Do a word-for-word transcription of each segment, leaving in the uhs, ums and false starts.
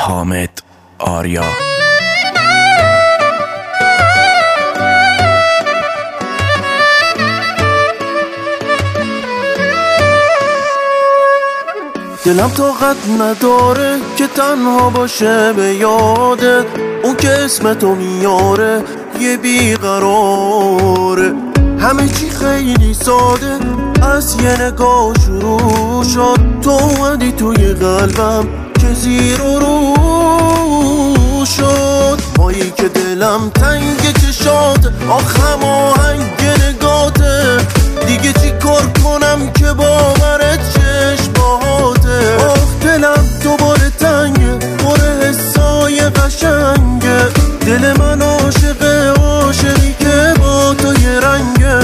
حامد آریا. دلم طاقت نداره که تنها باشه به یادت، اون که اسم تو میاره یه بیقراره. همه چی خیلی ساده از یه نگاه شروع شد، تو اومدی توی قلبم که زیر و رو شد. مایی که دلم تنگ چشات، آخم آهنگ نگاته، دیگه چی کار کنم که باورت چشم باهاته. آخ دلم دوباره تنگه، پر حسای قشنگه، دل من عاشقه، عاشقی که با تو یه رنگه.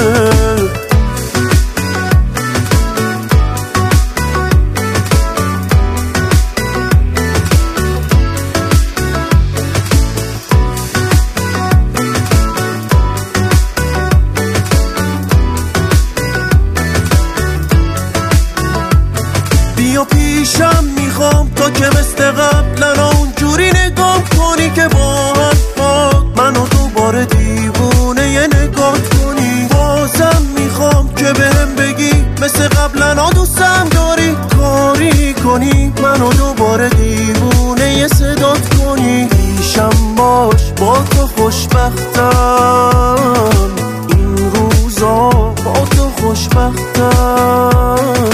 بیا پیشم میخوام تا که مثل قبلا اونجوری نگاه کنی که با حرفات منو دوباره دیوونه یه نگاه کنی. بازم میخوام که بهم بگی مثل قبلا دوستم داری، کاری کنی منو دوباره دیوونه یه صدات کنی. پیشم باش با تو خوشبختم، این روزا با تو خوشبختم.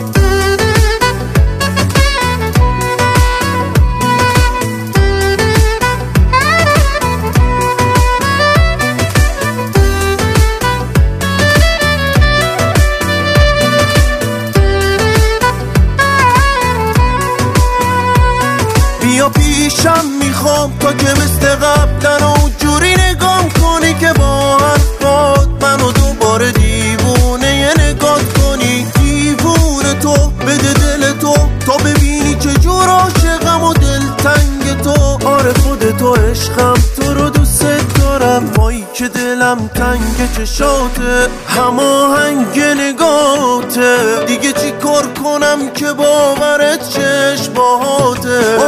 بیا پیشم میخوام تا که مثل قبلا اونجوری نگام کنی که با حرفات منو دوباره دیوونه یه نگاه کنی. دیوونه تو بده دل تو تا ببینی چجور عاشقم و دلتنگ تو. آره خودتو عشقم، تو رو دوست دارم. مایی که دلم تنگ چشاته، هماهنگ نگاته، دیگه چی کار کنم که باورت چشم باهاته.